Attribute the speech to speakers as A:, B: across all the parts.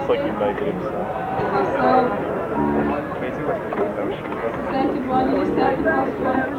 A: looks like you negative, so.
B: Second one, you start the first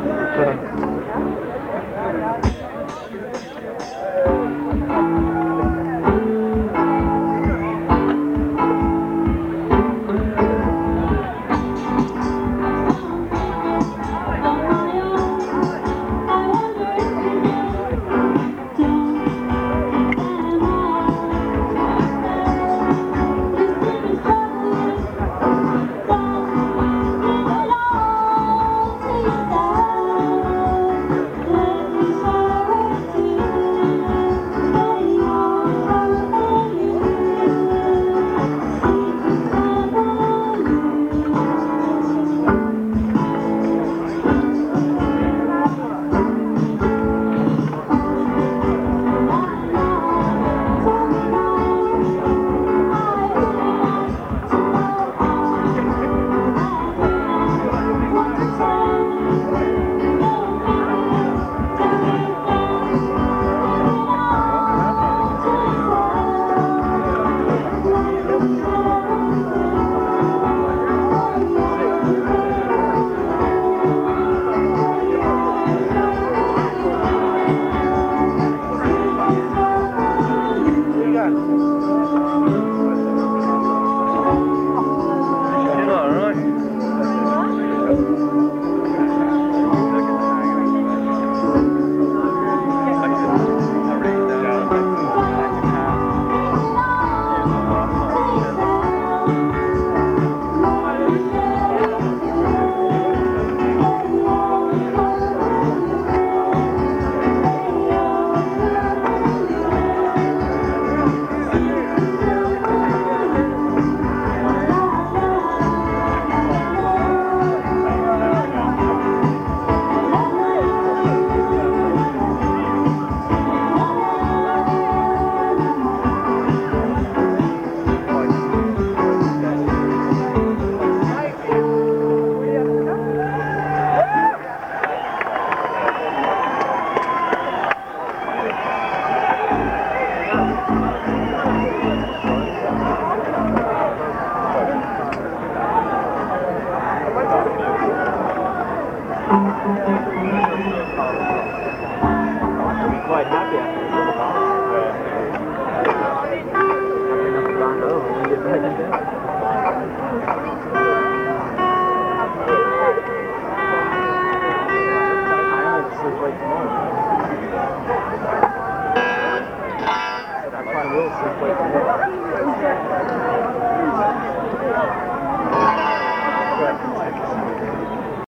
C: Quite happy after this little ball. After enough to round over and get back in bed. I only sleep late tomorrow. I probably will sleep late tomorrow.